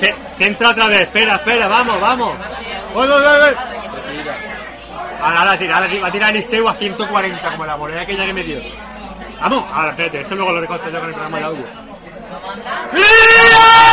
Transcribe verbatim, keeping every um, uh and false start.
Ce- Centra otra vez, espera, espera, vamos, vamos. ¡Voy, voy, voy, voy! Ahora, ahora, tira, ahora va a tirar Eliseu a ciento cuarenta, como la moneda aquella que me dio. Vamos, ahora, espérate, eso luego lo recorto yo con el programa de audio. ¡Mira!